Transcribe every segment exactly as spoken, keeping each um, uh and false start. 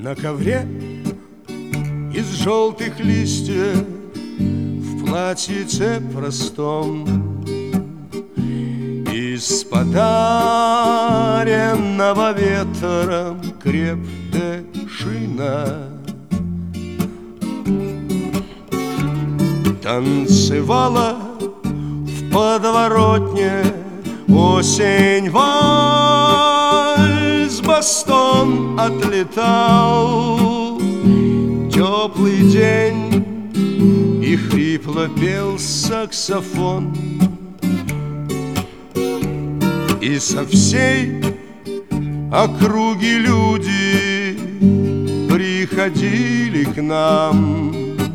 На ковре из желтых листьев, в платьице простом, из подаренного ветром крепдешина танцевала в подворотне осень, вальс, бастон отлетал. Теплый день, и хрипло пел саксофон, и со всей округи люди приходили к нам,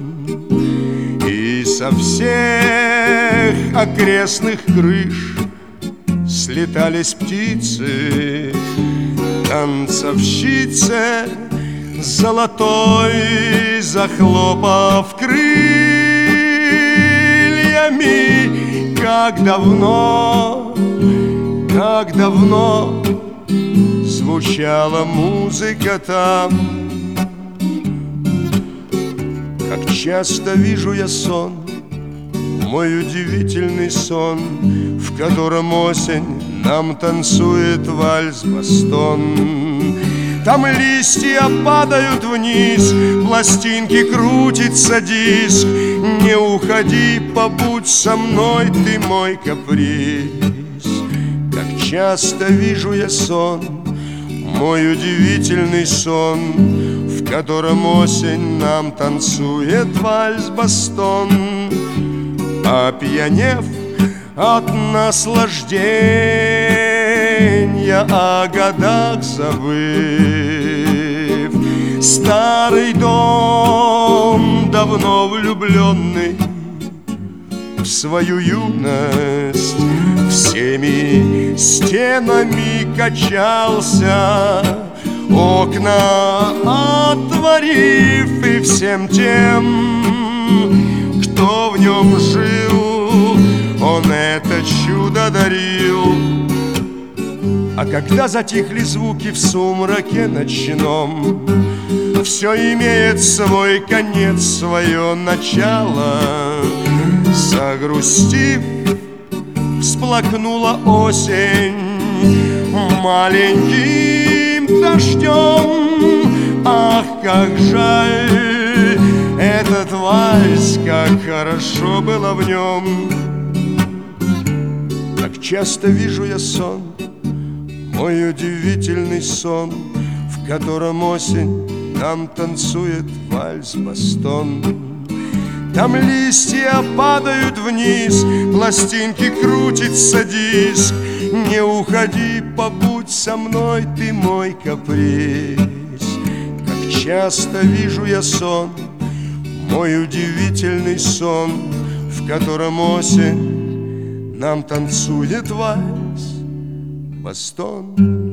и со всех окрестных крыш слетались птицы, танцовщицы золотой, захлопав крыльями. Как давно, как давно звучала музыка там. Как часто вижу я сон, мой удивительный сон, в котором осень нам танцует вальс-бастон. Там листья падают вниз, пластинки крутится диск. Не уходи, побудь со мной, ты мой каприз. Как часто вижу я сон, мой удивительный сон, в котором осень нам танцует вальс-бастон. Опьянев от наслаждения, о годах забыв, старый дом, давно влюбленный в свою юность, всеми стенами качался, окна отворив, и всем тем, кто в нем жил, он это чудо дарил. А когда затихли звуки в сумраке ночном, все имеет свой конец, свое начало. Загрустив, всплакнула осень маленьким дождем. Ах, как жаль этот вальс, как хорошо было в нем. Как часто вижу я сон, мой удивительный сон, в котором осень нам танцует вальс-бастон. Там листья падают вниз, пластинки крутится диск. Не уходи, побудь со мной, ты мой каприз. Как часто вижу я сон, мой удивительный сон, в котором осень нам танцует вальс-бастон.